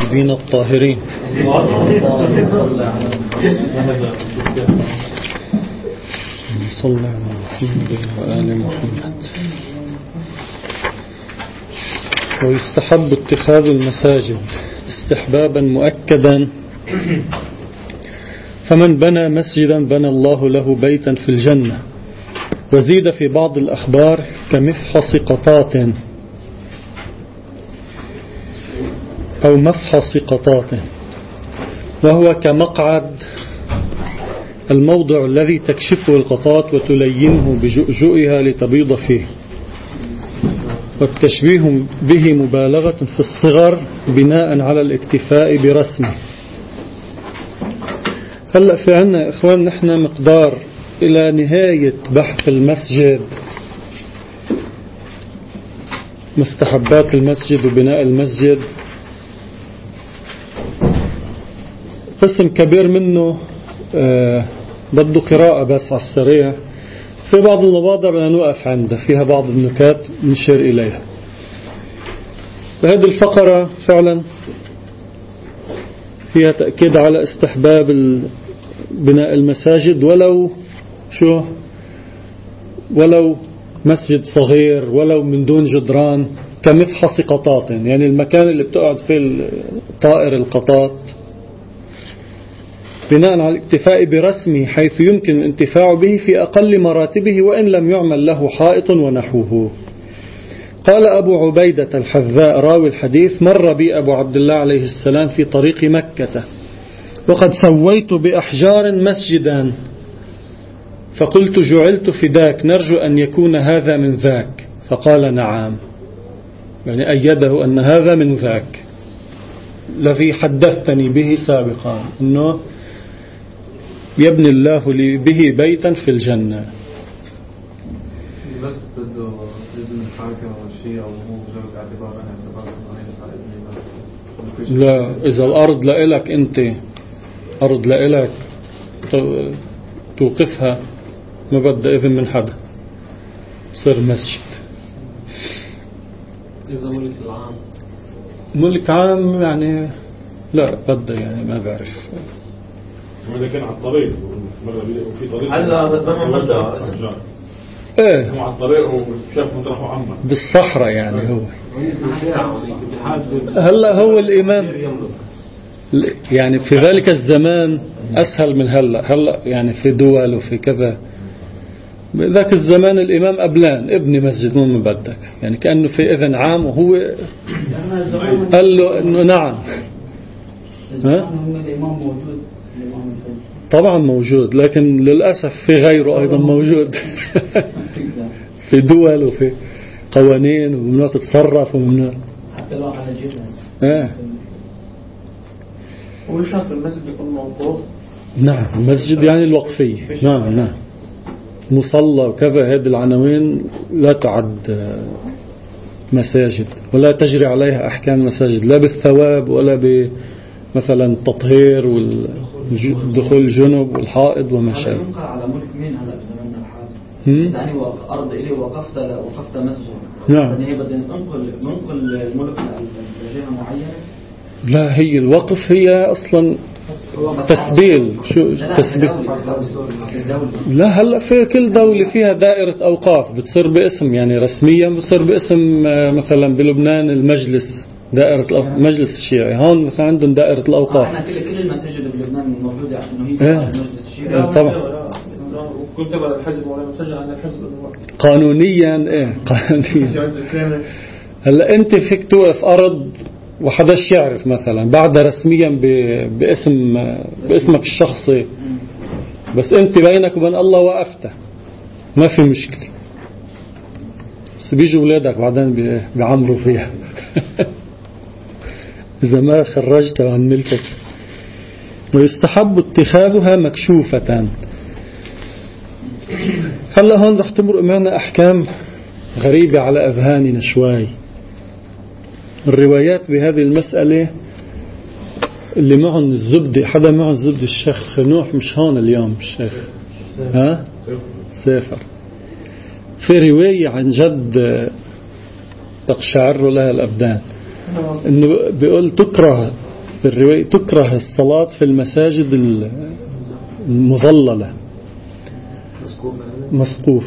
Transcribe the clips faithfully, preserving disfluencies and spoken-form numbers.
الطيبين الطاهرين. صلى على محمد وآل محمد. ويستحب اتخاذ المساجد استحبابا مؤكدا، فمن بنى مسجدا بنى الله له بيتا في الجنة. وزيد في بعض الأخبار كمفحص قطات أو مفحص قطات، وهو كمقعد الموضع الذي تكشفه القطات وتلينه بجؤجؤها لتبيض فيه. والتشبيه به مبالغة في الصغر بناء على الاكتفاء برسمه. هلأ في عنا يا إخوان نحن مقدار إلى نهاية بحث المسجد، مستحبات المسجد وبناء المسجد، قسم كبير منه آه بده قراءة بس على السريع. في بعض المواضع بدنا نوقف عنده، فيها بعض النكات نشير إليها. فهذه الفقرة فعلا فيها تأكيد على استحباب بناء المساجد، ولو شو ولو مسجد صغير، ولو من دون جدران، كمفحص قطاط، يعني المكان اللي بتقعد فيه طائر القطاط، بناء على الاكتفاء برسمه حيث يمكن الانتفاع به في أقل مراتبه وإن لم يعمل له حائط ونحوه. قال أبو عبيدة الحذاء راوي الحديث: مر بي أبو عبد الله عليه السلام في طريق مكة وقد سويت بأحجار مسجدا، فقلت: جعلت فداك، نرجو أن يكون هذا من ذاك. فقال: نعم، يعني أيده أن هذا من ذاك الذي حدثتني به سابقا، أنه يبني الله لي به بيتا في الجنة. بس بده إذن الحاكم أو شيء، أو هو مجرد اعتبار أن لا، إذا الأرض لإلك أنت، أرض لإلك توقفها، ما بدأ إذن من حدا، صير مسجد. إذا ملك العام، ملك عام يعني لا بدأ، يعني ما بعرف. إذا كان على الطريق مرة في طريق هلا بس ما بدأ ايه على الطريق وشاف مطرحه عامة بالصحراء، يعني هو هلا هو الإمام يعني في ذلك الزمان أسهل من هلا. هلا يعني في دول وفي كذا، ذاك الزمان الإمام أبلان ابني مسجد مو من بدك، يعني كأنه في إذن عام، وهو قال له إنه نعم. ها؟ طبعا موجود، لكن للأسف في غيره أيضا موجود في دول وفي قوانين وممنوع تتصرف وممنوع حتى لو على جبل. ايه ويشرف المسجد يكون موقوف. نعم، المسجد يعني الوقفية. نعم نعم، مصلى وكذا، هذه العناوين لا تعد مساجد ولا تجري عليها أحكام المساجد، لا بالثواب ولا بمثلا التطهير والدخول الجنوب والحائض وما شابه. ينقل على ملك مين هلا بزماننا الحالي؟ يعني أرض إلي وقفت وقفت مسجد. نعم. هي بدنا ننقل ننقل الملك لجهة معينة. لا، هي الوقف هي أصلا تسبيل. شو تسبيل؟ لا، هلا في كل دولة فيها دائرة أوقاف بتصير باسم، يعني رسميا بتصير باسم، مثلا بلبنان المجلس، دائرة المجلس الشيعي، هون مثلا عندهم دائرة الأوقاف. احنا كل كل المساجد بلبنان موجودة عشان هي ايه. المجلس الشيعي. طبعا كنت بقى الحزب ولا مسجل عن الحزب قانونيا. ايه قانونيا. هلا انت فيك توقف أرض وحداش يعرف مثلا، بعد رسميا باسم باسمك الشخصي، بس انت بينك وبين الله وقفته، ما في مشكلة. بس بيجوا ولادك بعدين بيعمروا فيها إذا ما خرجتها عن ملكك. ويستحب اتخاذها مكشوفة. هلا هون رح تمرق معنا أحكام غريبة على أذهاننا شوي. الروايات بهذه المسألة اللي معهم الزبدة، حدا معهم الزبدة، الشيخ خنوح مش هون اليوم، الشيخ ها سافر. في رواية عن جد تقشعر لها الأبدان، إنه بيقول تكره في الرواية تكره الصلاة في المساجد المظللة مسقوف.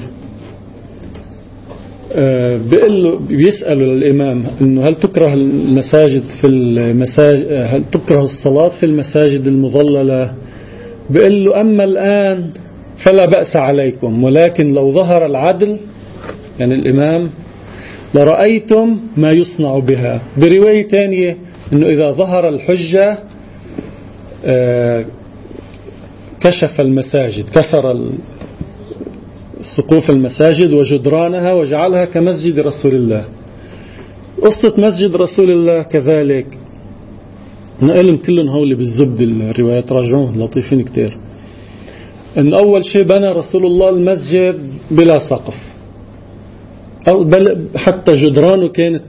آه بيقول له بيسأله الإمام إنه هل تكره المساجد في المساجد هل تكره الصلاة في المساجد المظللة؟ بيقول له أما الآن فلا بأس عليكم، ولكن لو ظهر العدل يعني الإمام لرأيتم ما يصنع بها. برواية ثانية إنه إذا ظهر الحجة آه كشف المساجد، كسر سقوف المساجد وجدرانها وجعلها كمسجد رسول الله. قصة مسجد رسول الله كذلك نقلهم كلهم هولي بالزبد الروايات راجعون لطيفين كتير. إن أول شيء بنى رسول الله المسجد بلا سقف، أو بل حتى جدرانه كانت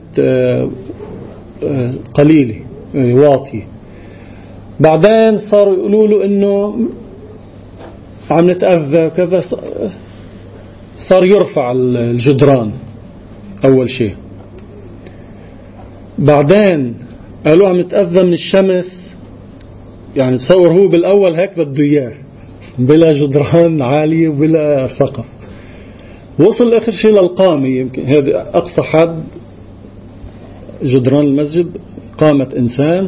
قليلة واطية. بعدين صاروا يقولوا له إنه عم نتأذى كذا، صار يرفع الجدران أول شيء. بعدين قالوا عم نتأذى من الشمس، يعني تصور هو بالأول هيك بده إياه بلا جدران عالية وبلا سقف. وصل آخر شيء للقامة، يمكن هذا أقصى حد جدران المسجد قامة إنسان.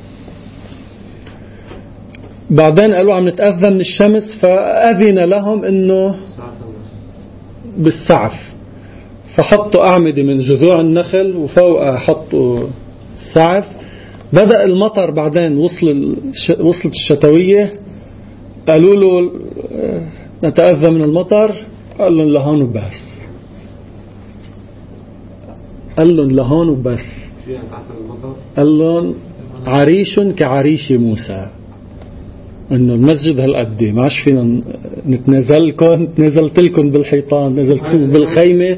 بعدين قالوا عم نتأذى من الشمس، فأذن لهم إنه بالسعف، فحطوا أعمدة من جذوع النخل وفوقها حطوا السعف. بدأ المطر بعدين وصل وصلت الشتوية، قالوا له نتأذى من المطر، قال لهم لهون وبس، قال لهم لهون وبس، قال لهم عريش كعريش موسى، انه المسجد هالقد ما عادش فينا نتنازلكم، نزلت لكم بالحيطان، نزلتكم بالخيمه.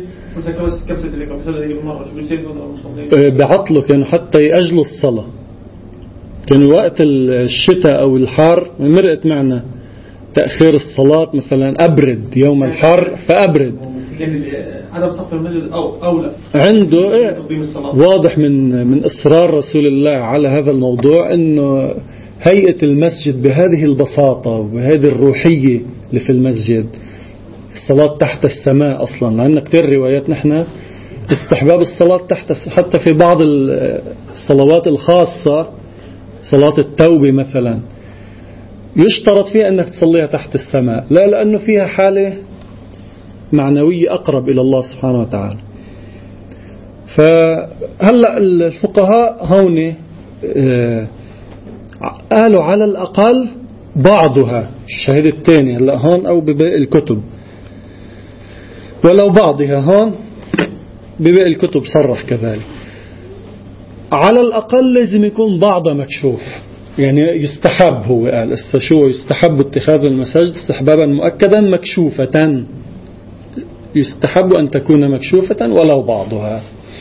بعطلوا كانوا حتى يأجلوا الصلاة، كانوا وقت الشتاء او الحار مرقت معنا تأخير الصلاة مثلا، أبرد يوم الحر فأبرد، عدم سقف المسجد أو أولى عنده إيه واضح من من إصرار رسول الله على هذا الموضوع، إنه هيئة المسجد بهذه البساطة وبهذه الروحية اللي في المسجد، الصلاة تحت السماء أصلا. لأن كتير روايات نحن استحباب الصلاة تحت، حتى في بعض الصلوات الخاصة صلاة التوبة مثلا يشترط فيها أنك تصليها تحت السماء، لا لأنه فيها حالة معنوية أقرب إلى الله سبحانه وتعالى. فهلأ الفقهاء هون قالوا على الأقل بعضها، الشهيد الثاني هلأ هون أو بباقي الكتب، ولو بعضها هون بباقي الكتب صرح كذلك. على الأقل لازم يكون بعضها مكشوف، يعني يستحب، هو قال شو يستحب اتخاذ المساجد استحبابا مؤكدا مكشوفة، يستحب أن تكون مكشوفة ولو بعضها،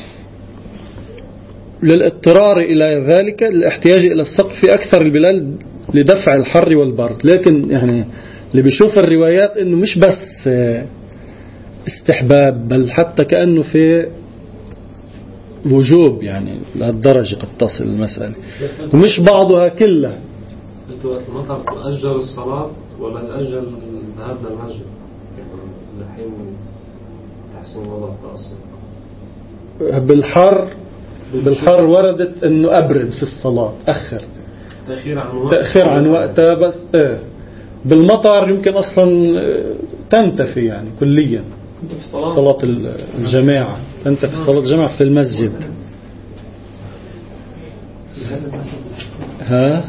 للاضطرار إلى ذلك، الاحتياج إلى السقف في أكثر البلاد لدفع الحر والبرد. لكن يعني اللي بيشوف الروايات إنه مش بس استحباب، بل حتى كأنه في وجوب، يعني لهالدرجة قد تصل المسألة، ومش بعضها كلها. المطر تأجل الصلاة ولا تأجل الذهاب للمسجد؟ الحين تحسن الوضع أصلا بالحر، بالحر وردت إنه أبرد في الصلاة، أخر تأخير عن وقت تأخير عن وقتها، بس إيه بالمطر يمكن أصلا تنتفي يعني كليا في الصلاة. صلاة الجماعة تنتفي صلاة الجماعة في المسجد. ها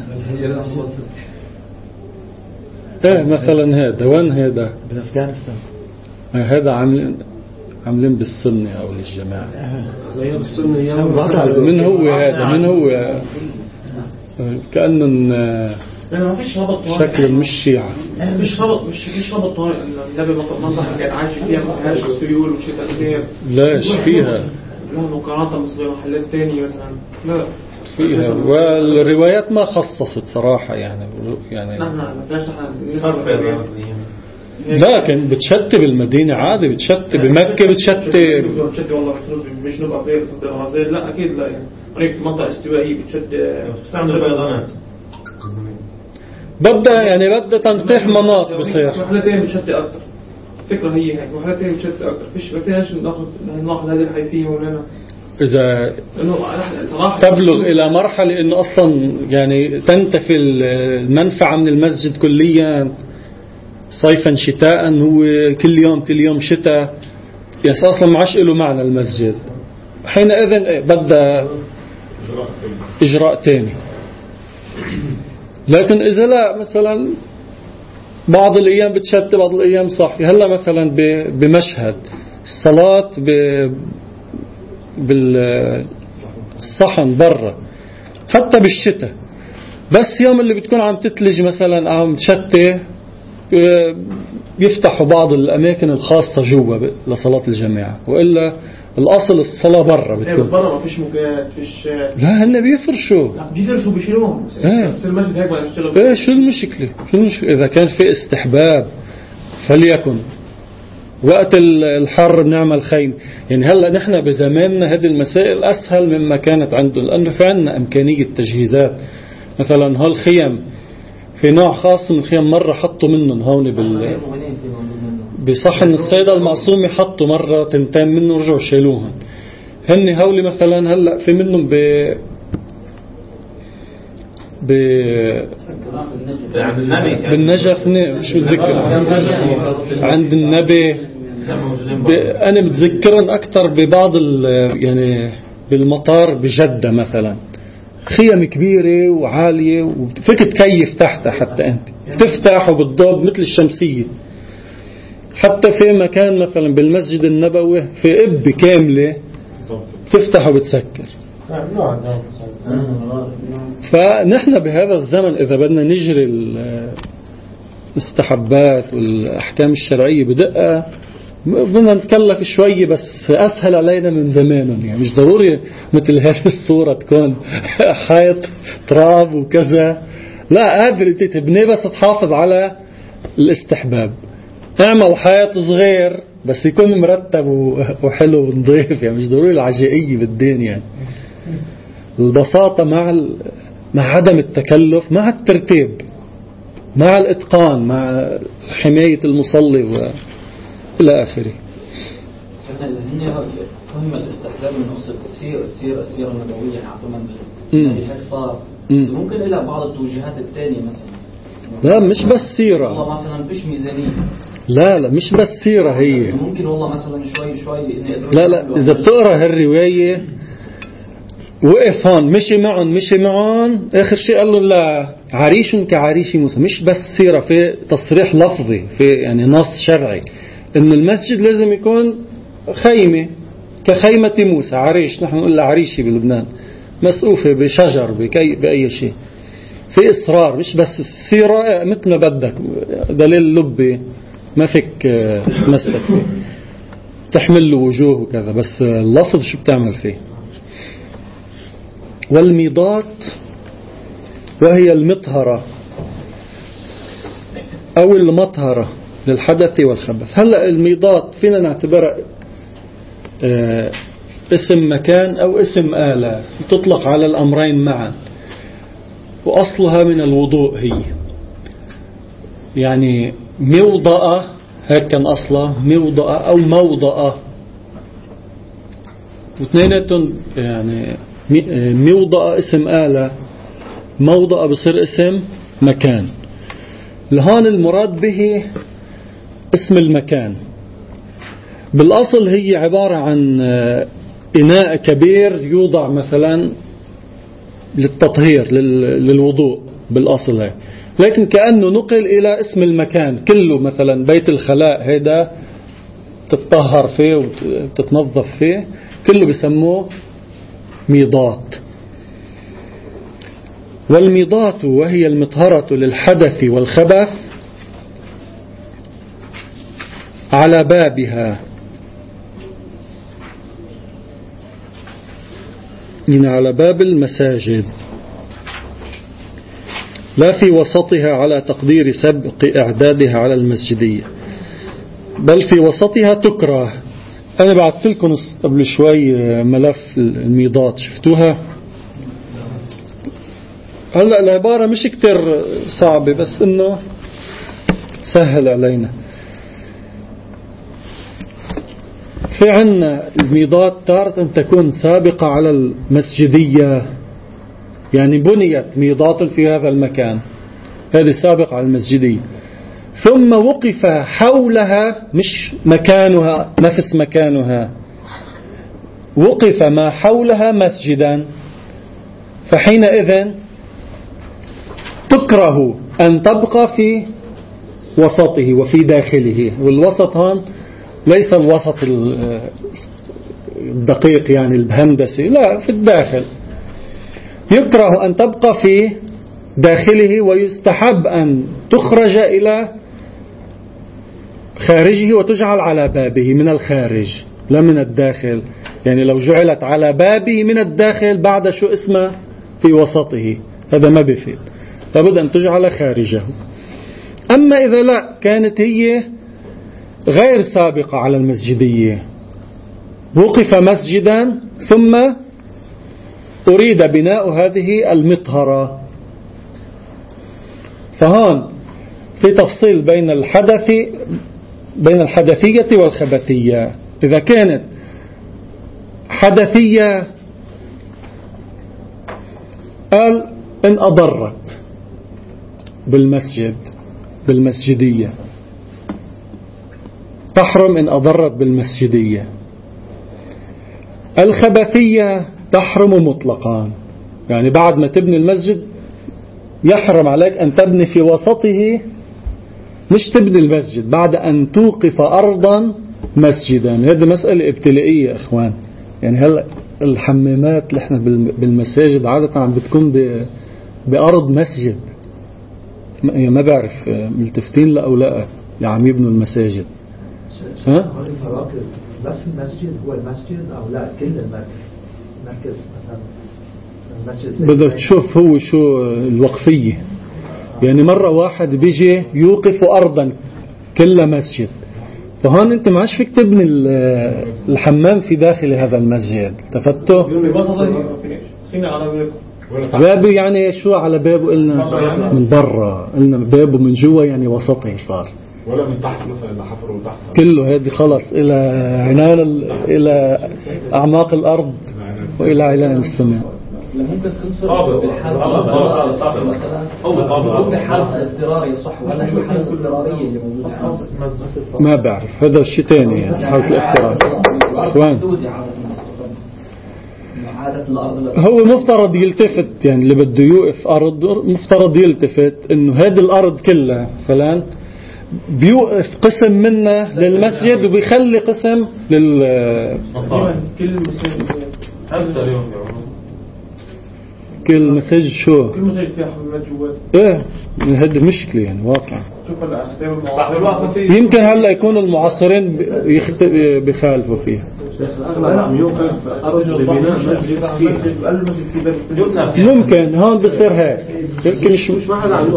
ايه مثلا هذا وين هذا بأفغانستان، هذا عاملين عاملين بالسنة أو للجماعة بالسنة. من هو هذا من هو كأنه ما فيش ربط شكل مش شيعة، مش ربط مش مش ربط طارئ. النبي منطقة كانت عايش فيها ما فيهاش سيول وشتاء كتير، لاش فيها لا مقارنة مثل محلات تانية مثلا، لا فيها. والروايات ما خصصت صراحة يعني يعني نحن ما فيهاش لكن بتشتي بالمدينة عادي، بتشتي بمكة، بتشتي بتشتي والله مش نبقى فيها صدق غزير، لا أكيد لا يعني هيك المنطقة الاستوائية بتشد بتستعمل فيضانات بدها يعني بدها تنقيح مناط بصير. محلتين بتشد أكثر. فكرة هي هيك محلتين بتشد أكثر. فيش ما فيناش ناخذ ناخذ هذه الحيثية مولانا. إذا تبلغ إلى مرحلة إنه أصلا يعني تنتفي المنفعة من المسجد كليا صيفا شتاء، هو كل يوم كل يوم شتاء، يعني أصلا ما عادش له معنى المسجد، حينئذ بدأ إجراء تاني. لكن إذا لا مثلا بعض الأيام بتشتي بعض الأيام صحي، هلا مثلا بمشهد الصلاة بالصحن برا حتى بالشتاء، بس يوم اللي بتكون عم تتلج مثلا عم تشتي يفتحوا بعض الأماكن الخاصة جوا لصلاة الجماعة، وإلا الأصل الصلاة برا بتكون. بس برا ما فيش موجات فيش. لا هن بيفرشوا بيفرشوا بيشيلوهم. ايه في المسجد هيك ولا يشتغل. ايه شو المشكلة؟ شو المشكلة؟ إذا كان في استحباب فليكن. وقت الحر بنعمل خيم، يعني هلا نحن بزماننا هذه المسائل أسهل مما كانت عنده، لأنه في عندنا إمكانية تجهيزات. مثلا هالخيم في نوع خاص من الخيم مرة حطوا منهم هون بال بصحن السيدة المعصومة، حطوا مرة تنتين منه ورجعوا شيلوهن. هن هولي مثلا هلا في منهم ب ب بالنجف شو ذكر عند النبي. أنا متذكرن أكثر ببعض يعني بالمطار بجدة مثلا، خيم كبيرة وعالية وفيك تكيف تحتها، حتى أنت تفتح وبتضب مثل الشمسية. حتى في مكان مثلا بالمسجد النبوي في إب كاملة تفتح وبتسكر. فنحن بهذا الزمن إذا بدنا نجري المستحبات والأحكام الشرعية بدقة بدنا نتكلف شوية، بس أسهل علينا من زمانهم. يعني مش ضروري مثل هذه الصورة تكون حيط تراب وكذا، لا قادر انت تبني بس تحافظ على الاستحباب. اعمل حيط صغير بس يكون مرتب وحلو ونظيف، يعني مش ضروري العجائية بالدين. يعني البساطة مع مع عدم التكلف مع الترتيب مع الإتقان مع حماية المصلي وإلى آخره. فهم الاستحباب من قصة السير السير السيرة النبوية يعني عفوا يعني هيك صار ممكن إلى بعض التوجيهات الثانية مثلا. لا مش بس سيرة والله مثلا فيش ميزانية. لا لا مش بس سيرة هي ممكن والله مثلا شوي شوي لا لا إذا بتقرأ هالرواية وقف هون مشي معهم مشي معهم آخر شيء قال له لا عريش كعريش موسى. مش بس سيرة، في تصريح لفظي في يعني نص شرعي إن المسجد لازم يكون خيمة كخيمة موسى. عريش نحن نقول عريشي بلبنان، مسقوفة بشجر بكي بأي شيء. في إصرار مش بس السيرة مثل ما بدك دليل لبي ما فيك تمسك فيه تحمل له وجوه وكذا، بس اللفظ شو بتعمل فيه. والميضات وهي المطهرة أو المطهرة للحدث والخبث. هلأ الميضات فينا نعتبرها اه اسم مكان أو اسم آلة تطلق على الأمرين معا، وأصلها من الوضوء. هي يعني موضأة هيك كان أصلها موضأة أو موضأة، واثنيناتهم يعني موضأة اسم آلة، موضأة بصير اسم مكان. لهون المراد به اسم المكان. بالأصل هي عبارة عن إناء كبير يوضع مثلا للتطهير للوضوء بالأصل هي، لكن كأنه نقل إلى اسم المكان كله. مثلا بيت الخلاء هيدا تتطهر فيه وتتنظف فيه كله بسموه ميضات. والميضات وهي المطهرة للحدث والخبث على بابها، من على باب المساجد، لا في وسطها على تقدير سبق إعدادها على المسجدية، بل في وسطها تكره. أنا بعثت لكم قبل شوي ملف الميضات شفتوها؟ هلا العبارة مش كتير صعبة بس إنه سهل علينا. في عنا الميضات تارة تكون سابقة على المسجدية، يعني بنيت ميضات في هذا المكان، هذه سابقة على المسجدية، ثم وقف حولها، مش مكانها نفس مكانها، وقف ما حولها مسجدا، فحينئذ تكره أن تبقى في وسطه وفي داخله. والوسط هون ليس الوسط الدقيق يعني الهندسي، لا، في الداخل. يكره أن تبقى في داخله، ويستحب أن تخرج إلى خارجه وتجعل على بابه من الخارج لا من الداخل. يعني لو جعلت على بابه من الداخل بعد شو اسمه في وسطه، هذا ما بيفيد، لابد أن تجعل خارجه. أما إذا لا كانت هي غير سابقة على المسجدية، وقف مسجدا ثم أريد بناء هذه المطهرة، فهون في تفصيل بين الحدث بين الحدثية والخبثية. إذا كانت حدثية قال إن أضرت بالمسجد بالمسجدية تحرم إن أضرت بالمسجدية. الخبثية تحرم مطلقا، يعني بعد ما تبني المسجد يحرم عليك أن تبني في وسطه، مش تبني المسجد بعد أن توقف أرضا مسجدا. هذه مسألة ابتلائية أخوان. يعني هلأ الحمامات اللي احنا بالمساجد عادة عم بتكون بأرض مسجد، ما بعرف ملتفتين لا أو لا اللي عم يبنوا المساجد. ها؟ بس المسجد هو المسجد أو لا كل المركز؟ مركز مثلا بدك تشوف هو شو الوقفية. يعني مرة واحد بيجي يوقف أرضا كل مسجد، فهون انت ما عادش فيك تبني الحمام في داخل هذا المسجد. تفتوا بابه يعني شو على بابه؟ قلنا من برا، قلنا بابه من جوا، يعني وسطه صار، ولا من تحت مثلا إذا حفروا تحت كله هذه خلص إلى عنان إلى أعماق الأرض وإلى علان السماء. ممكن تكون صورة بالحالة مثلا أو بحالة الاضطرارية صح، ولا هي حالة اضطرارية اللي موجودة؟ ما بعرف، هذا شيء ثاني يعني حالة الاضطرار. وين هو مفترض يلتفت، يعني اللي بده يوقف أرض مفترض يلتفت إنه هذه الأرض كلها فلان بيوقف قسم منها للمسجد وبيخلي قسم للمصاري. كل مسجد كل مسجد شو؟ كل مسجد فيها حمامات جوات. ايه هذه مشكلة يعني واقع. شوف يمكن هلا يكونوا المعاصرين يخت... بيخالفوا فيها. أغلب يوقف أرض لبناء مسجد فيه. ممكن هون بصير هيك، يمكن مش مش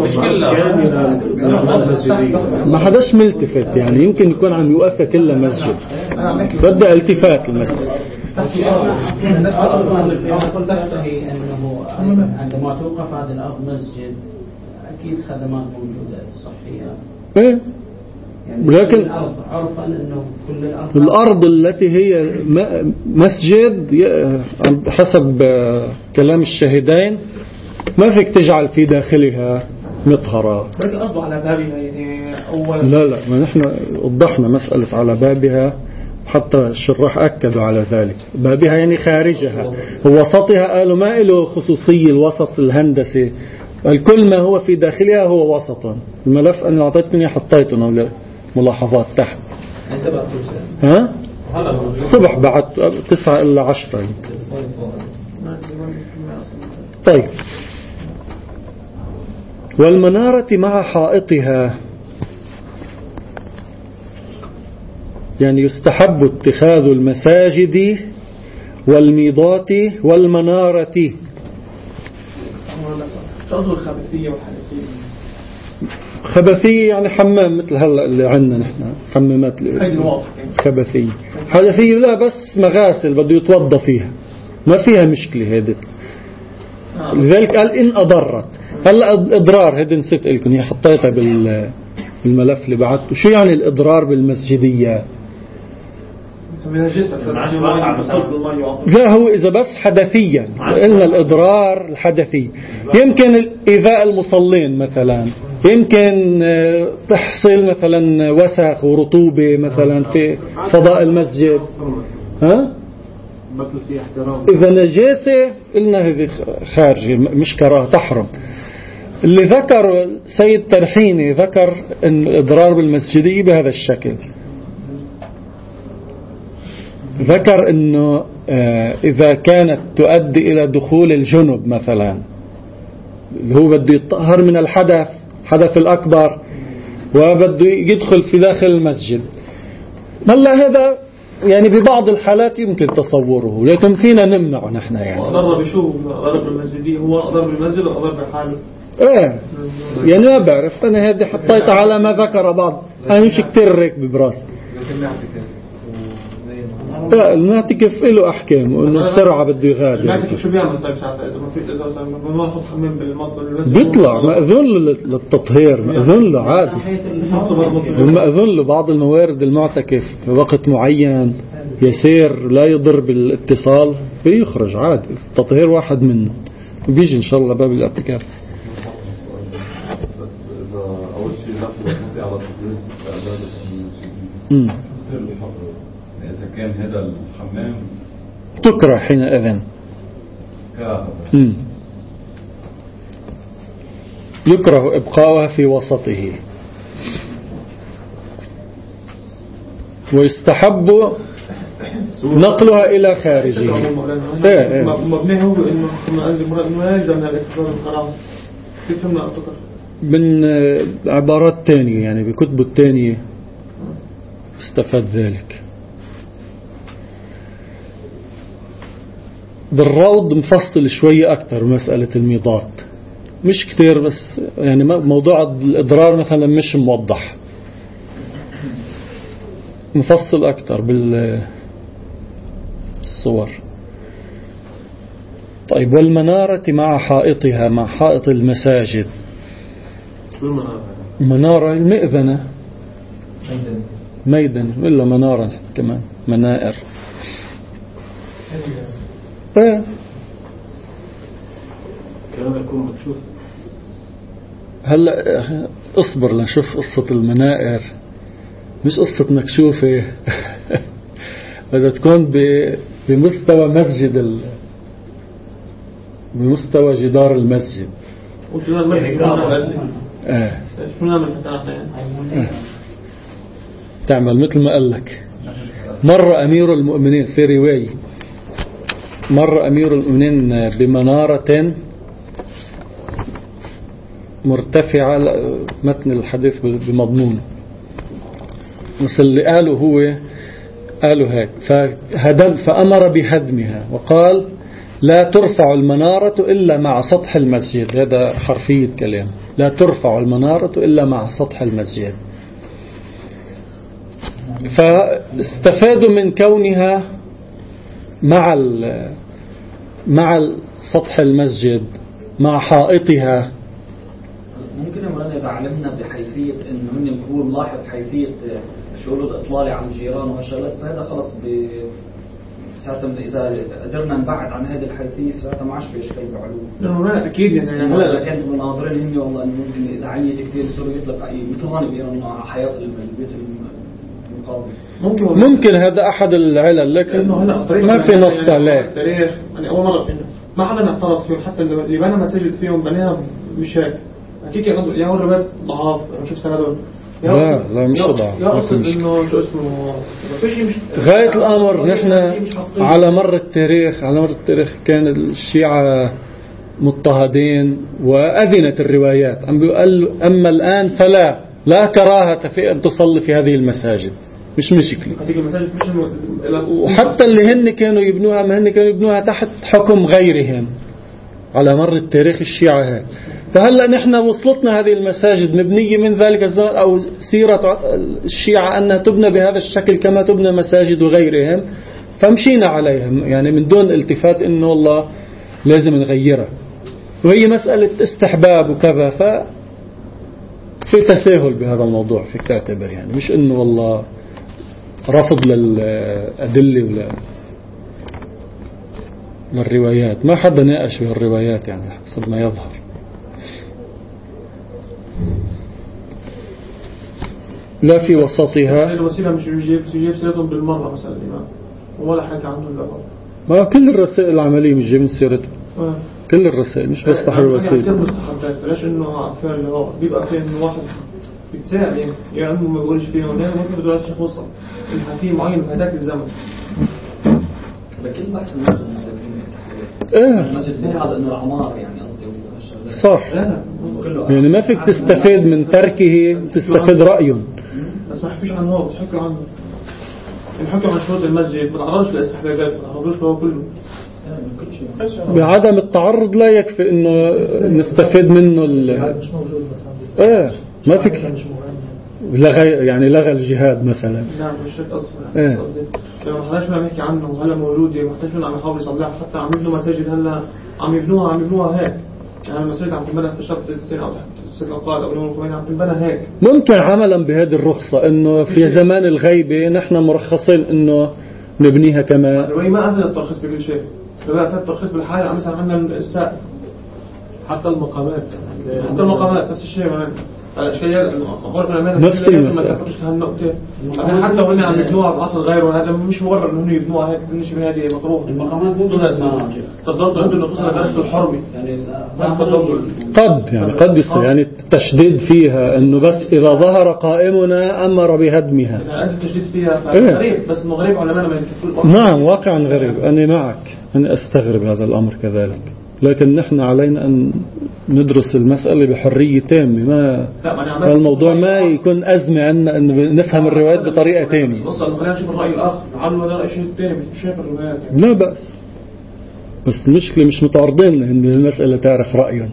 ما حداش ملتفت، يعني يمكن يكون عم يوقفها كلها مسجد، بدأ التفات المسجد. الناس أقول تنتهي أنه عندما توقف هذه الأرض مسجد أكيد خدمات موجودة صحية. إيه. يعني ولكن الأرض عرفا أنه كل الأرض الأرض التي هي مسجد حسب كلام الشاهدين ما فيك تجعل في داخلها مطهرة. لكن قصده على بابها يعني أولا. لا لا، ما نحن وضحنا مسألة على بابها، حتى الشراح أكدوا على ذلك. بابها يعني خارجها، ووسطها قالوا ما له خصوصية الوسط الهندسي، الكل ما هو في داخلها هو وسطا. الملف أنا أعطيتني حطيته ملاحظات تحت. ها؟ صبح بعد تسعة إلا عشرة. طيب، والمنارة مع حائطها، يعني يستحب اتخاذ المساجد والميضات والمنارة. شرط الخبثية والحدثية. خبثية يعني حمام مثل هلا اللي عندنا نحن حمامات خبثية. حدثية لا، بس مغاسل بده يتوضى فيها، ما فيها مشكلة هذه. لذلك قال إن أضرت. هلا الإضرار هذا نسيت لكم، هي حطيتها بالملف اللي بعته. شو يعني الإضرار بالمسجدية؟ لا هو إذا بس حدثيا، قلنا الإضرار الحدثي يمكن إيذاء المصلين مثلا، يمكن تحصيل مثلا وسخ ورطوبة مثلا في فضاء المسجد. ها؟ إذا نجاسة قلنا هذه خارجة مش كراهة تحرم. اللي ذكر سيد ترحيني ذكر أن الإضرار بالمسجدية بهذا الشكل، ذكر أنه إذا كانت تؤدي إلى دخول الجنب مثلا، اللي هو بده يطهر من الحدث حدث الأكبر وبده يدخل في داخل المسجد. هلا هذا يعني ببعض الحالات يمكن تصوره، لكن فينا نمنعه نحن. يعني أضرب بشو؟ أضرب بالمسجدية هو أضرب بالمسجد أو أضرب بحاله؟ ايه يعني ما بعرف أنا، هذه حطيتها على ما ذكر بعض. أنا مش كتير ريك ببراسي. لا المعتكف له أحكام وإنه بسرعة بده يغادر. المعتكف شو بيعمل طيب ساعتها إذا ما في إذا ما ناخذ حمام بالمطبخ بيطلع مأذون له للتطهير، مأذون له عادي، ومأذون له بعض الموارد المعتكف في وقت معين يسير لا يضر بالاتصال بيخرج عادي. التطهير واحد منه بيجي إن شاء الله باب الاعتكاف. بس إذا أول شيء نحن على امم إذا كان هذا الحمام تكره حينئذ كراهة، يكره إبقاؤها في وسطه، ويستحب نقلها إلى خارجه. مبنيه هو إنه ما يلزم من الاستفادة الكراهة. كيف فهمنا أتذكر من عبارات تانية يعني بكتب التانية استفاد ذلك. بالروض مفصل شوية أكتر مسألة الميضات، مش كتير بس يعني موضوع الإضرار مثلا مش موضح، مفصل أكتر بالصور. طيب والمنارة مع حائطها، مع حائط المساجد. شو المنارة؟ منارة المئذنة ميدن إلا منارة كمان منائر. ايه كلام يكون مكشوف. هلا اصبر لنشوف قصة المنائر، مش قصة مكشوفة. بدها تكون بمستوى مسجد ال... بمستوى جدار المسجد. وشو المسجد؟ ايه شو نعمل يعني؟ تعمل مثل ما قال لك. مر أمير المؤمنين في رواية، مر أمير المؤمنين بمنارة مرتفعة، متن الحديث بمضمون مثل اللي قالوا هو قالوا هيك، فهدم فأمر بهدمها وقال لا ترفع المنارة إلا مع سطح المسجد. هذا حرفية كلام، لا ترفع المنارة إلا مع سطح المسجد. فاستفادوا من كونها مع مع سطح المسجد مع حائطها. ممكن يا مولانا إذا علمنا بحيثية إنه هن هو ملاحظ حيثية شغله الإطلال على الجيران وهالشغلات، فهذا خلص ب ساعتها إذا قدرنا نبعد عن هذه الحيثية ساعتها ما عادش في إشكال بعلوم. لا أكيد يعني هلا كانت من ناظرين هن والله إنه ممكن إذا عليت كثير يصيروا يطلق مثل هون بيرن على حياة البيت المقابل. ممكن ممكن هذا أحد العلل، لكن ما في نص عليه. التاريخ يعني أول مرة ما حدا اعترض فيهم، حتى اللي بنى مساجد فيهم بنيها مش هيك. أكيد يا هو الرباط ضعاف، أنا شوف سندهم. لا لا مش ضعاف. لا أقصد إنه شو اسمه غاية الأمر نحن على مر التاريخ على مر التاريخ كان الشيعة مضطهدين وأذنت الروايات عم بيقول أما الآن فلا لا كراهة في أن تصلي في هذه المساجد، مش مشكلة. وحتى اللي هن كانوا يبنوها ما هن كانوا يبنوها تحت حكم غيرهم على مر التاريخ الشيعة هيك. فهلأ نحن وصلتنا هذه المساجد مبنية من ذلك الزمان أو سيرة الشيعة أنها تبنى بهذا الشكل كما تبنى مساجد غيرهم، فمشينا عليهم يعني من دون التفات إنه والله لازم نغيرها. وهي مسألة استحباب وكذا، ف في تساهل بهذا الموضوع فيك تعتبر، يعني مش إنه والله رفض للأدلة ولا للروايات. ما حدا ناقش بالروايات يعني حسب ما يظهر. لا في وسطها الوسيلة مش يجيب يجيب سيرتهم بالمرة مثلا الإمام ولا حكى عنه إلا ما كل الرسائل العملية مش جايبين سيرته، آه. كل الرسائل مش بس تحرير الوسيلة. كثير مستحبات، ليش إنه عفوا اللي هو بيبقى فيه إنه واحد بيتساءل يعني يا عمو ما بيقولش فيه ولا ممكن بدون شيء وصل الحكيم معين في هذاك الزمن. لكن بحث المسجد ايه المسجد بيحظ إنه العمار يعني قصدي صح، يعني ما فيك تستفيد من تركه، تستفيد رأيه. بس ما حكيش عنه، هو بتحكوا عنه بنحكوا عن شروط المسجد، ما تعرضوش للاستحبابات، ما تعرضوش له كله. بعدم التعرض لا يكفي انه نستفيد منه ال... مش موجود مثلا. ايه ما فيك لغى يعني لغى الجهاد مثلا. نعم مش هيك قصدي. ايه قصدي لو ما حداش ما بنحكي عنه هلا موجود، ما حداش عم يحاول يصلحها، حتى عم يبنوا مساجد هلا عم يبنوها عم يبنوها هيك. يعني المساجد عم تنبنى في الشرق السنة أو تحت الست أوقات أو اليوم الخميني عم تنبنى هيك. ممكن عملا بهذه الرخصة إنه في زمان الغيبة نحن مرخصين إنه نبنيها كما. الوي ما أنزل الترخيص بكل شيء، فبقى في الترخيص بالحالة مثلا عندنا السائق حتى المقامات حتى المقامات نفس الشيء ما الأشكاليات نفس المسألة. حتى لو هن عم يبنوها بعصر غيره، هذا مش مجرد إنه يبنوها هيك بدنش من هذه مكروه. المقامات مو بلد ما تفضلوا عندنا نقص درجة الحرمة يعني قد يعني قد يصير يعني التشديد فيها إنه بس إذا ظهر قائمنا أمر بهدمها. إذا أنت تشديد فيها فغريب، بس إنه غريب علماء ما يكفون. نعم واقعا غريب، أنا معك، أنا أستغرب هذا الأمر كذلك، لكن نحن علينا أن ندرس المسألة بحرية تامة، ما الموضوع ما يكون أزمة عنا أن نفهم الروايات بطريقة تانية. وصل خلينا نشوف الرأي الآخر، لعله هذا شيء ثاني مش شايف الروايات يعني. لا بأس، بس المشكلة مش متعرضين لأن المسألة تعرف رأيهم.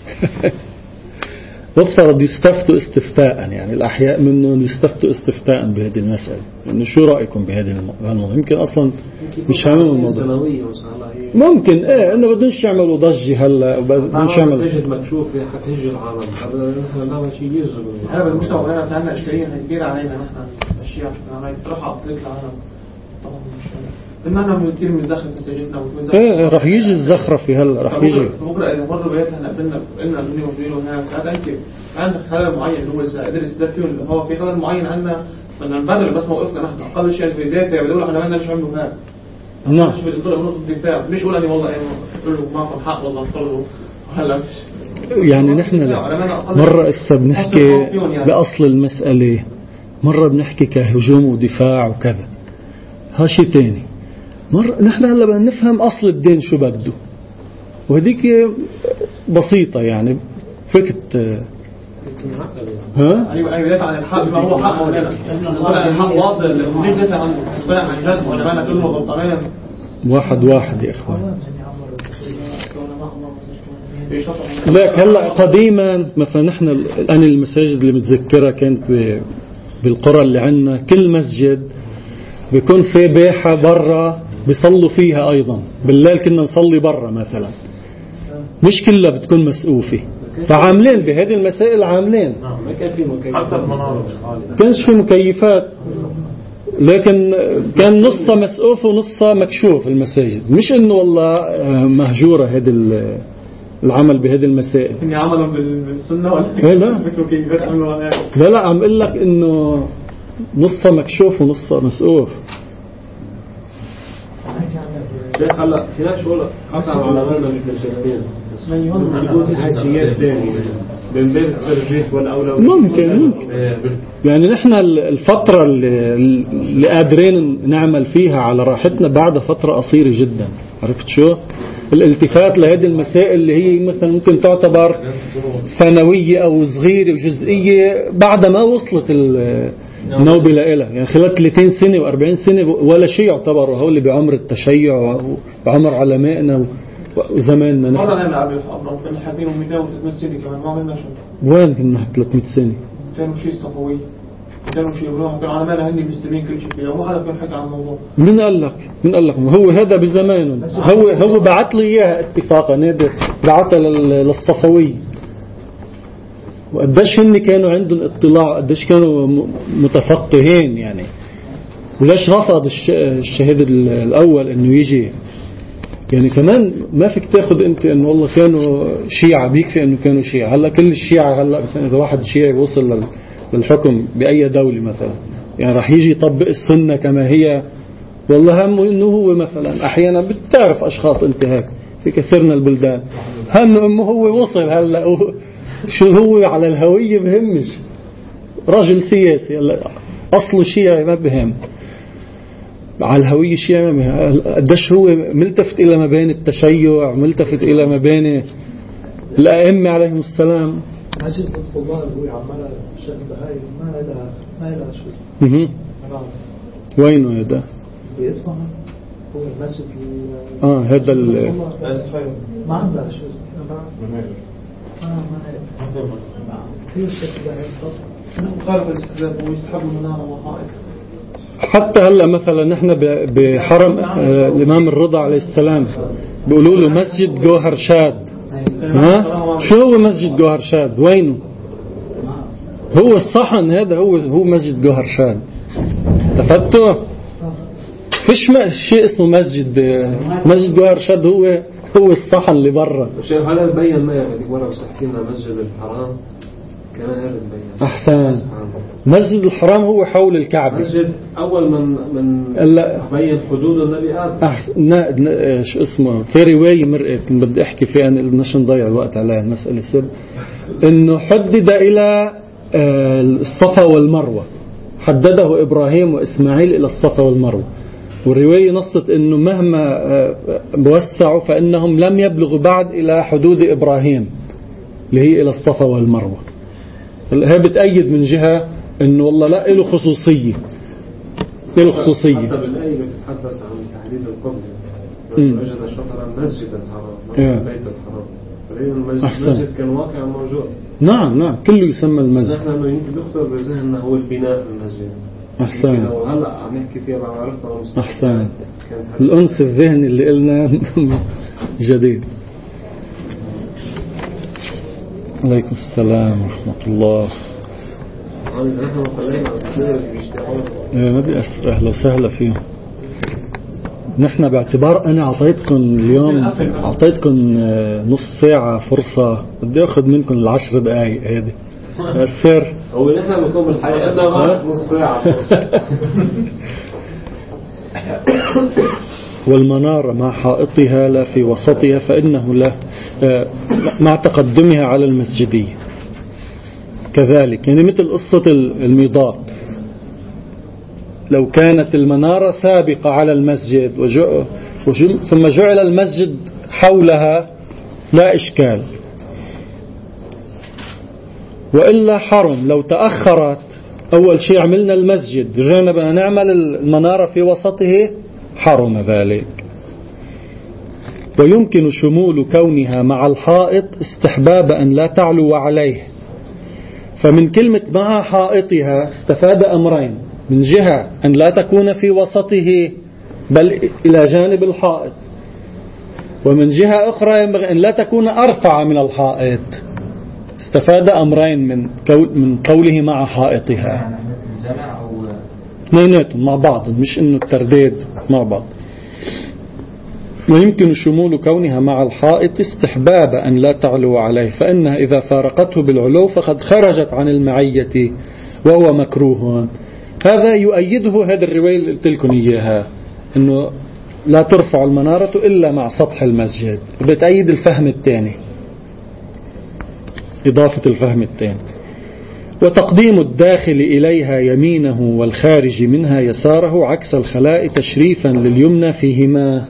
وبصرد يستفتوا استفتاء، يعني الأحياء منهم يستفتوا استفتاء بهذه المسألة، يعني شو رأيكم بهذه الموضوع؟ يمكن أصلا مش هامهم الموضوع، ممكن ايه انه بدنش يعملوا ضجة هلا، بدنش يعملوا مسجد مكشوف حتهجي العالم، هذا نحن نعمل شيء يزعل. هذا المجتمع هنا عندنا إشكالية كبيرة علينا نحن الشيعة، يعني تروح عقلية العالم طبعا مش بمعنى من كثير من زخرف مساجدنا ومن ايه راح يجي الزخرفي هلا راح يجي بكره اذا مروا بيتنا قبلنا قلنا الدنيا وفينه هناك هذا يمكن عندنا خلل معين اللي هو قدر يستدل فيه، اللي هو في خلل معين عندنا بدنا نبرر بس موقفنا نحن اقل شيء في ذاته، بقول احنا ما لناش عمله هذا. نعم مش بنقول نقطه الدفاع، مش اقول اني والله اقول له معكم حق والله انطروا هلا يعني نحن مرة اسا بنحكي بأصل المسألة، مرة بنحكي كهجوم ودفاع وكذا، ها شيء تاني. مرة نحن هلا بدنا نفهم أصل الدين شو بده، وهديك بسيطة يعني فكت ها؟ أيوة أيوة عن الحق ما هو حق مولانا، نقول عن الحق واضح، ليش دافع عنه؟ نقول عن ذات مولانا كله غلطانين. واحد واحد يا إخوان. لا هلا قديما مثلا نحن الآن المساجد اللي متذكرها كانت بالقرى اللي عندنا، كل مسجد بيكون في بيحة برا بيصلوا فيها أيضا، بالليل كنا نصلي برا مثلا، مش كلها بتكون مسقوفة، فعاملين بهذه المسائل عاملين. ما كان في مكيفات، حتى المنارة كانش في مكيفات، لكن كان نصها مسقوف ونصها مكشوف المساجد، مش إنه والله مهجورة هذه العمل بهذه المسائل. إني عملهم بالسنة ولا لا لا لا عم أقول لك إنه نصها مكشوف ونصها مسقوف. شيخ هلا في ناس يقول حتى علماءنا مش مشاهدين يقول في حيثيات ثانية بين بيت الترجيح والأولى. ممكن ممكن يعني نحن الفترة اللي, اللي قادرين نعمل فيها على راحتنا بعد فترة قصيرة جدا، عرفت شو الالتفات لهذه المسائل اللي هي مثلا ممكن تعتبر ثانوية أو صغيرة وجزئية بعد ما وصلت النوبة لها، يعني خلال ثلاثين سنة وأربعين سنة ولا شيء يعتبروا هؤلاء بعمر التشيع وعمر علمائنا وزماننا. مرة أنا عبد الحكيم ومئتين وثلاثمائة سنة كمان ما عملنا شيء. وين كنا ثلاثمائة سنة؟ كانوا شيء صفوي كانوا يشيلوها كانوا على مالها هني مسلمين كل شيء فيها وما حدا كان حكى عن الموضوع. من قال لك من قال لك هو هذا بزمانه هو هو بعت لي اياها اتفاقا هذا بعتها للصفوي. وقديش هن كانوا عندهم اطلاع قديش كانوا متفقهين يعني. وليش رفض الشهيد الأول إنه يجي يعني كمان ما فيك تاخد أنت إنه والله كانوا شيعة بيكفي إنه كانوا شيعة. هلا كل الشيعة هلا مثلا إذا واحد شيعي وصل للحكم بأي دولة مثلا يعني راح يجي يطبق السنة كما هي. والله همه إنه هو مثلا أحيانا بتعرف أشخاص أنت هيك في كثير من البلدان همه إنه هو وصل هلا شو هو على الهوية بهمش رجل سياسي هلا أصله شيعي ما بهم على الهوية الشيعية قديش هو ملتفت إلى مباني التشيع ملتفت إلى مباني الأئمة عليهم السلام. مسجد لطف الله اللي هو عمالة الشيخ بهاي ما لها ما لها شو اسمه وينه هذا؟ باسمها هو المسجد اه هذا ال ما عندها شو اسمه اه ما هي هي الشيخ بهاي مخالفة الاستخدام ويستحب المنارة وحائط. حتى هلا مثلا نحن بحرم الإمام الرضا عليه السلام بيقولوا له مسجد جوهر شاد. ها شو هو مسجد جوهر شاد؟ وينه؟ هو الصحن هذا هو هو مسجد جوهر شاد. تفتوا؟ فيش شيء اسمه مسجد مسجد جوهر شاد هو هو الصحن اللي برا. الشيخ هلا بين ما هذيك مرة بس حكي لنا مسجد الحرام كمان هذا بين. أحسن. مسجد الحرام هو حول الكعبة. مسجد أول من من بين حدود النبي آدم. أحسن. نا شو اسمه في رواية مرقت بدي أحكي فيها أنا بدناش نضيع الوقت عليها المسألة سب إنه حدد إلى الصفا والمروة حدده إبراهيم وإسماعيل إلى الصفا والمروة. والرواية نصت إنه مهما بوسعوا فإنهم لم يبلغوا بعد إلى حدود إبراهيم اللي هي إلى الصفا والمروة. هي بتأيد من جهة إنه والله لا له خصوصية له خصوصية. حتى بالآية بتتحدث عن تحديد القبلة وجد شطر المسجد الحرام بيت الحرام فليه المسجد المسجد كان واقع موجود. نعم نعم كله يسمى المسجد. نحن إنه يمكن يخطر بذهننا هو البناء المسجد. أحسن. هلا عم نحكي فيها بعد عرفنا. أحسن. الأنس الذهني اللي قلنا جديد. عليكم السلام ورحمة الله. ما بيأثر أهلا وسهلا فيهم. نحن باعتبار أنا أعطيتكم اليوم أعطيتكم نص ساعة فرصة بدي أخذ منكم العشر دقائق هذه السر. هو نحن بنقوم بالحياة نص ساعة. والمنارة مع حائطها لا في وسطها فإنه لا مع تقدمها على المسجدية كذلك يعني مثل قصة الميضات لو كانت المنارة سابقة على المسجد وجو وجو ثم جعل المسجد حولها لا إشكال. وإلا حرم لو تأخرت أول شيء عملنا المسجد رجعنا بدنا نعمل المنارة في وسطه حرم ذلك. ويمكن شمول كونها مع الحائط استحباب أن لا تعلو عليه. فمن كلمة مع حائطها استفاد أمرين من جهة أن لا تكون في وسطه بل إلى جانب الحائط ومن جهة أخرى ينبغي أن لا تكون أرفع من الحائط. استفاد أمرين من من قوله مع حائطها اثنيناتهم مع بعض مش إنه الترديد مع بعض. ويمكن شمول كونها مع الحائط استحباب أن لا تعلو عليه فإنها إذا فارقته بالعلو فقد خرجت عن المعية وهو مكروه. هذا يؤيده هذا الرواية اللي قلت لكم إياها إنه لا ترفع المنارة إلا مع سطح المسجد. بتأيد الفهم الثاني إضافة الفهم الثاني. وتقديم الداخل إليها يمينه والخارج منها يساره عكس الخلاء تشريفا لليمنى فيهما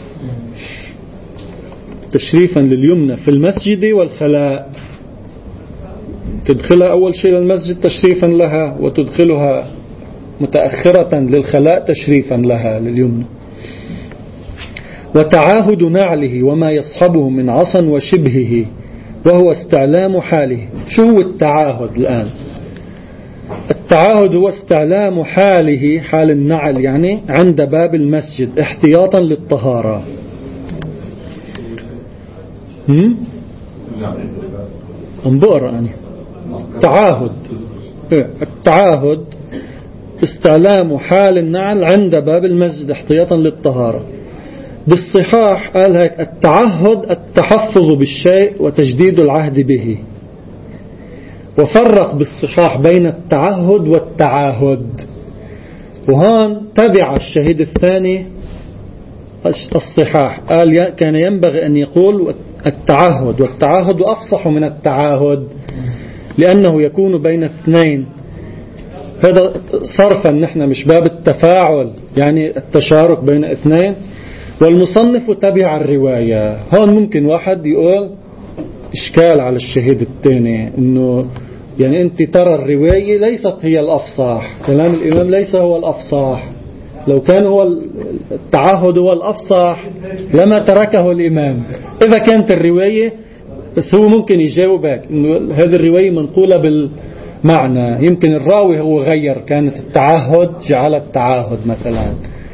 تشريفا لليمنى في المسجد والخلاء. تدخلها أول شيء للمسجد تشريفا لها وتدخلها متأخرة للخلاء تشريفا لها لليمنى. وتعاهد نعله وما يصحبه من عصا وشبهه وهو استعلام حاله. شو هو التعاهد الآن؟ التعاهد هو استعلام حاله، حال النعل يعني، عند باب المسجد احتياطا للطهارة. هم؟ انبقر يعني تعاهد. التعاهد استعلام حال النعل عند باب المسجد احتياطا للطهارة. بالصحاح قال هيك: التعهد التحفظ بالشيء وتجديد العهد به. وفرق بالصحاح بين التعهد والتعاهد. وهون تبع الشهيد الثاني الصحاح، قال كان ينبغي أن يقول التعهد، والتعهد أفصح من التعاهد لأنه يكون بين اثنين. هذا صرفا، نحن مش باب التفاعل يعني التشارك بين اثنين. والمصنف تبع الرواية. هون ممكن واحد يقول إشكال على الشهيد الثاني، إنه يعني أنت ترى الرواية ليست هي الأفصح، كلام الإمام ليس هو الأفصح. لو كان هو التعهد هو الأفصح لما تركه الإمام. إذا كانت الرواية، بس هو ممكن يجاوبك إنه هذه الرواية منقولة بالمعنى، يمكن الراوي هو غير، كانت التعهد جعل التعاهد مثلا.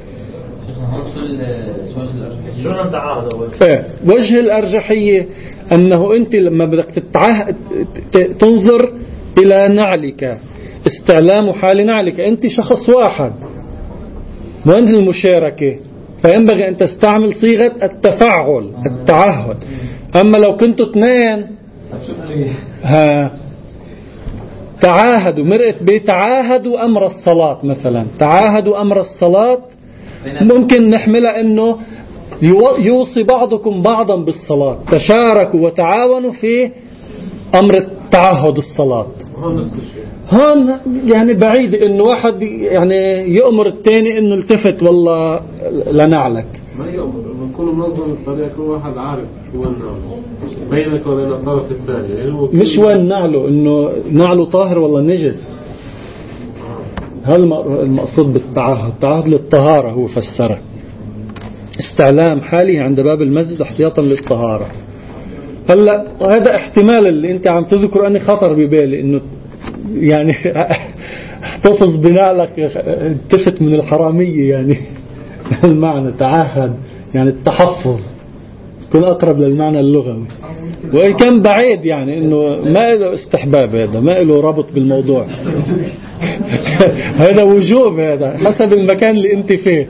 شو التعاهد أول؟ وجه الأرجحية أنه أنت لما بدك تتعهد تنظر إلى نعلك، استعلام حال نعلك. أنت شخص واحد وأنت المشاركة، فينبغي أن تستعمل صيغة التفاعل التعهد. أما لو كنتوا اثنين ها تعاهدوا، مرقت بتعاهدوا أمر الصلاة مثلا، تعاهدوا أمر الصلاة، ممكن نحملها أنه يوصي بعضكم بعضا بالصلاة، تشاركوا وتعاونوا في أمر تعهد الصلاة. هون يعني بعيد انه واحد يعني يأمر الثاني انه التفت والله لنعلك. ما يأمر، بنكون منظم الطريقة، كل واحد عارف شو النعله بينك وبين الطرف الثاني. يعني مش وين نعله، انه نعله طاهر والله نجس. هذا المقصود بالتعهد، التعهد للطهارة هو فسره، استعلام حالي عند باب المسجد احتياطا للطهارة. هلا هذا احتمال اللي انت عم تذكر اني خطر ببالي، انه يعني احتفظ بنعلك، انتفت من الحرامية يعني. المعنى تعهد يعني التحفظ، يكون أقرب للمعنى اللغوي، وإن كان بعيد يعني إنه ما له استحباب، هذا ما له ربط بالموضوع. هذا وجوب، هذا حسب المكان اللي انت فيه.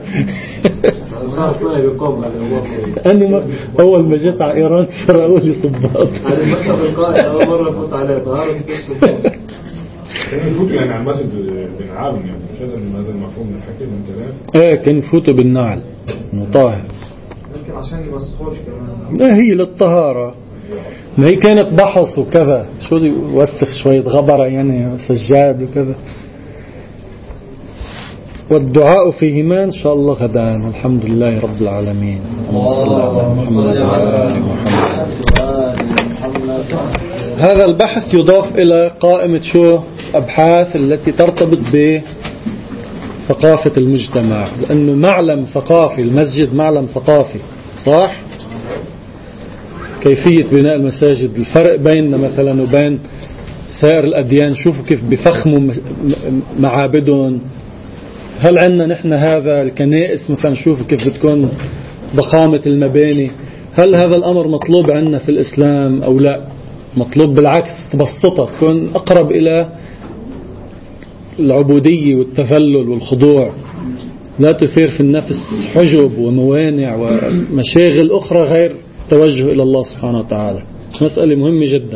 أنا أول ما جيت على إيران سرقوا لي صباط. هذا المكتب القائد أول مرة فوت عليه طهارة الصباط. كانوا يفوتوا يعني على المسجد بنعالم، يعني مش هذا هذا المفهوم من الحكي من ثلاث. ايه كانوا يفوتوا بالنعل مطاهر، يمكن عشان يوسخوش كمان. ايه هي للطهارة، ما هي كانت بحص وكذا، شو دي وسخ شوية غبرة يعني، سجاد وكذا. والدعاء فيهما إن شاء الله غدا. الحمد لله رب العالمين. اللهم صل على محمد وعلى آل محمد. هذا البحث يضاف إلى قائمة شو أبحاث التي ترتبط بثقافة المجتمع، لأنه معلم ثقافي، المسجد معلم ثقافي صح؟ كيفية بناء المساجد، الفرق بيننا مثلا وبين سائر الأديان، شوفوا كيف بفخموا معابدهم. هل عندنا نحن هذا الكنائس مثلا، شوفوا كيف بتكون ضخامة المباني. هل هذا الأمر مطلوب عندنا في الإسلام أو لا؟ مطلوب بالعكس، تبسطها، تكون أقرب إلى العبودية والتذلل والخضوع، لا تثير في النفس حجب وموانع ومشاغل أخرى غير توجه إلى الله سبحانه وتعالى. مسألة مهمة جدا.